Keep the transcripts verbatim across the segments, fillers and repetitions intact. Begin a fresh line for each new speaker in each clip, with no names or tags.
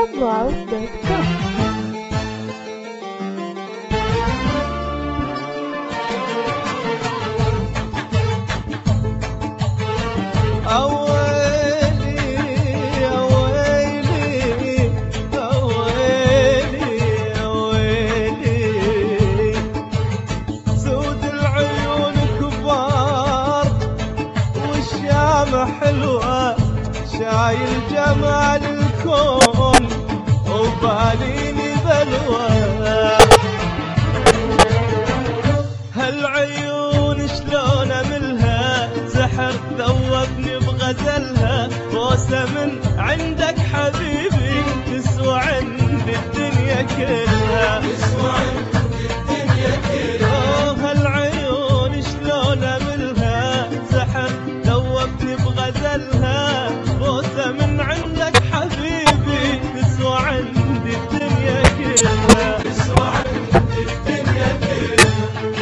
طرب دوت كوم.
حلوة شايل جمال الكون وباليني بلوى. هالعيون شلون املها سحر ذوبني بغزلها. بوسة من عندك حبيبي تسوى عندي الدنيا كلها. تسوى عندي الدنيا كلها. هالعيون شلون املها سحر ذوبني بغزلها. بوسة من عندك حبيبي تسوى عندي الدنيا كلها. تسوى عندي الدنيا كلها.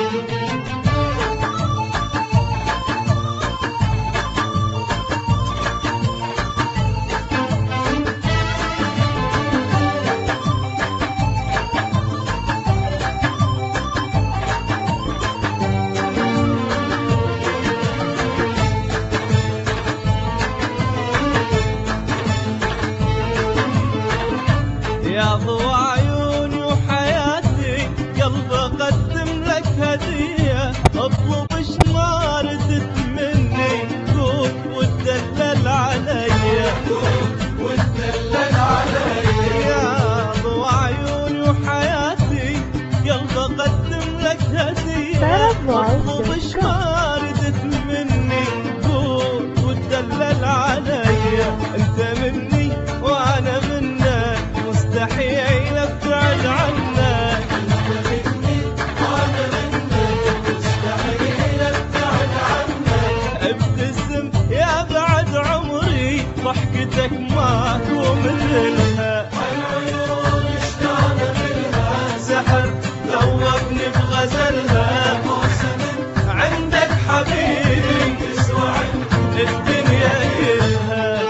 يا ضوى عيوني وحياتي قلبي اقدم لك هدية. اطلب ما ردت مني قول وتدلل عليا. قول وتدلل عليا. يا ضوى عيوني وحياتي قلبي اقدم لك هدية. اطلب ما ردت مني قول وتدلل عليا. انت مني وانا منك مستحيل ابتعد عنك. انت مني وانا منك مستحيل ابتعد عنك. ابتسم يا بعد عمري ضحكتك ما هو مثلها. العيون شلون املها سحر ذوبني بغزلها. بوسة من عندك حبيبي تسوى عندي الدنيا كلها.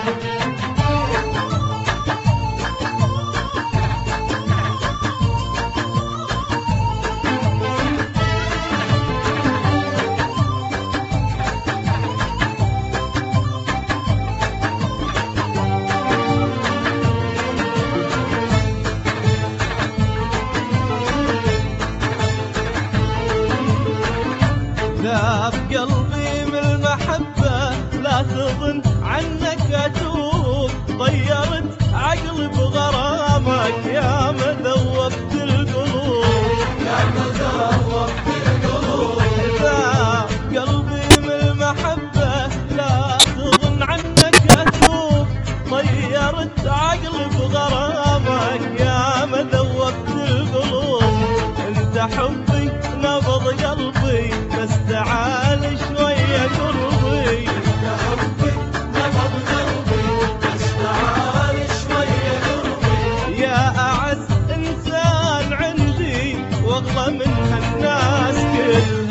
ذاب قلبي من المحبة لا تظن عنك أتوب. طيرت عقلي بغرامك يا ما ذوبت القلوب. يا ما ذوبت القلوب. ذاب قلبي من المحبة لا تظن عنك أتوب. طيرت عقلي بغرامك يا ما ذوبت القلوب. انت حبي نبض قلبي بس تعال شوية قربي. انت حبي نبض قلبي بس تعال شوية قربي. يا أعز إنسان عندي واغلى من هالناس كلها.